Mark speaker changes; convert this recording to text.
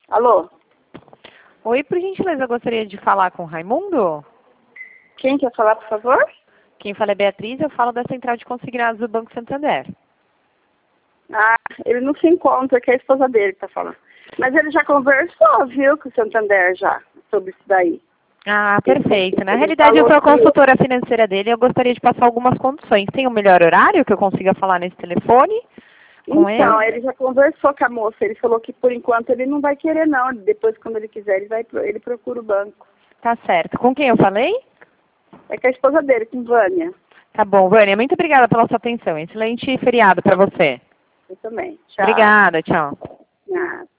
Speaker 1: Alô?
Speaker 2: Oi, por gentileza, eu gostaria de falar com o Raimundo.
Speaker 1: Quem quer falar, por favor?
Speaker 2: Quem fala é Beatriz, eu falo da Central de Consignados do Banco Santander.
Speaker 1: Ah, ele não se encontra, que é a esposa dele que tá falando. Mas ele já conversou, viu, com o Santander já, sobre isso daí.
Speaker 2: Ah, perfeito. Na
Speaker 1: Ele
Speaker 2: realidade, eu
Speaker 1: falou
Speaker 2: sou a
Speaker 1: que...
Speaker 2: consultora financeira dele e eu gostaria de passar algumas condições. Tem um melhor horário que eu consiga falar nesse telefone com
Speaker 1: Então,
Speaker 2: ele?
Speaker 1: ele já conversou com a moça, ele falou que por enquanto ele não vai querer não, depois quando ele quiser ele procura o banco.
Speaker 2: Tá certo. Com quem eu falei?
Speaker 1: É com a esposa dele, com Vânia.
Speaker 2: Tá bom, Vânia, muito obrigada pela sua atenção. Excelente feriado para você.
Speaker 1: Eu também. Tchau.
Speaker 2: Obrigada, tchau.
Speaker 1: Nada.